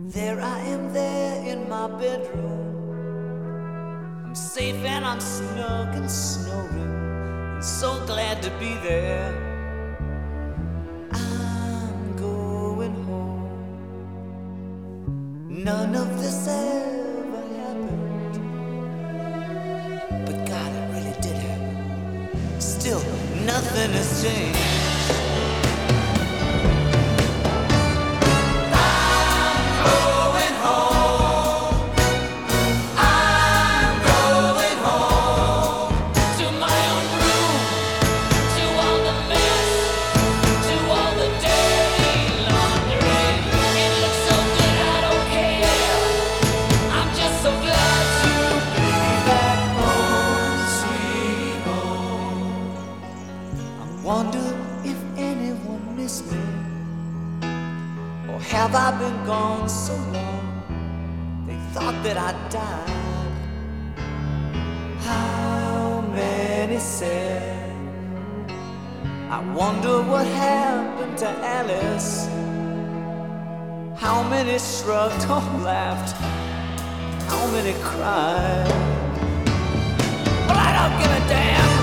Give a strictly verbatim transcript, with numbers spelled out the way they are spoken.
There I am there in my bedroom. I'm safe and I'm snug and snoring, and so glad to be there. I'm going home. None of this ever happened, but God, it really did happen. Still, nothing has changed. Wonder if anyone missed me, or have I been gone so long they thought that I died. How many said, I wonder what happened to Alice. How many shrugged or laughed, how many cried. Well, I don't give a damn.